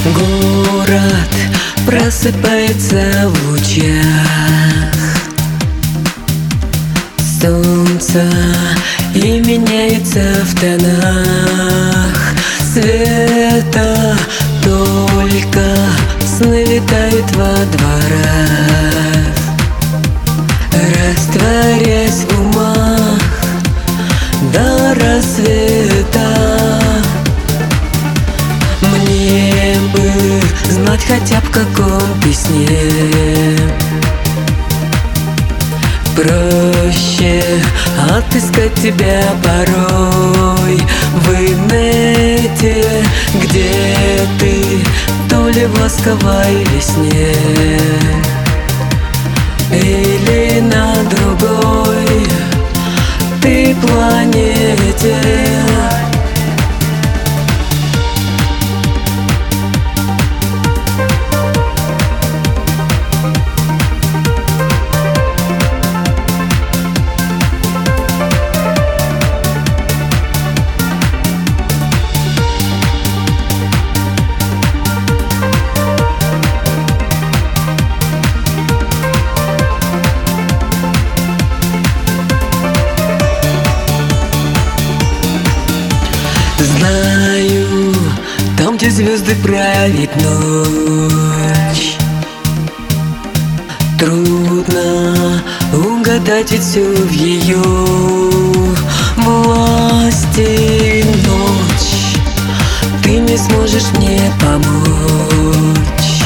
Город просыпается в лучах солнца и меняется в тонах света. Только сны витают во дворах, растворясь в умах до рассвета. Мне бы знать хотя бы в каком письме проще отыскать тебя порой в инете, где ты, то ли в ласковой весне или на другой ты планете. Знаю, там, где звезды правит ночь, трудно угадать ведь все в ее власти. Ночь, ты не сможешь мне помочь.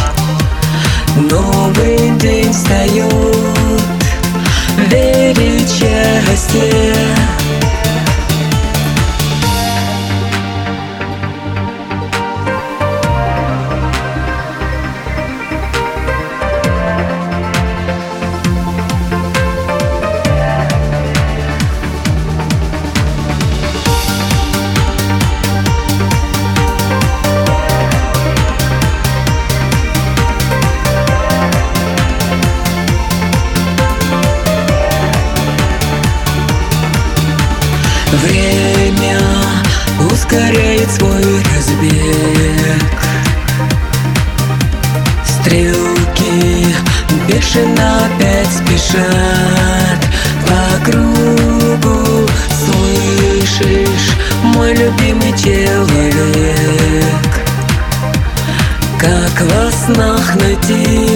Новый день встает, верить в счастье. Время ускоряет свой разбег, стрелки бешено опять спешат по кругу. Слышишь, мой любимый человек, как во снах найти